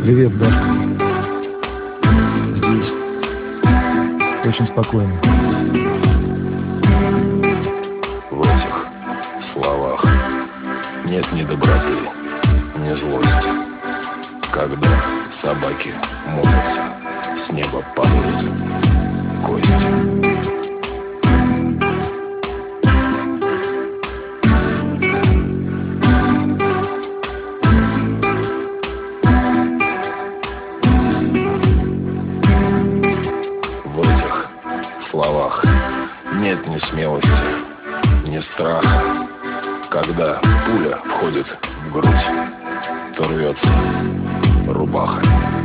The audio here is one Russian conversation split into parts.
Привет, Дашка. Здесь очень спокойно. В этих словах нет ни доброты, ни злости. Когда собаки молятся, с неба падают кости. В этих словах нет ни смелости, ни страха. Когда пуля входит в грудь, то рвется рубаха.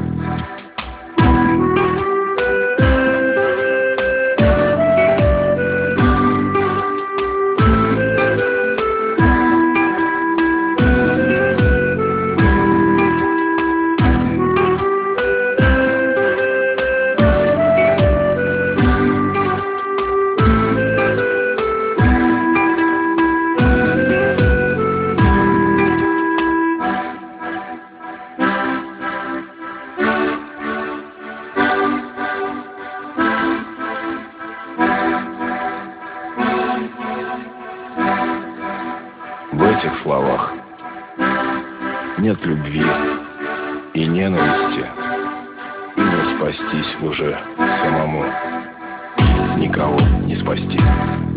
В этих словах нет любви и ненависти, и не спастись уже самому, никого не спасти.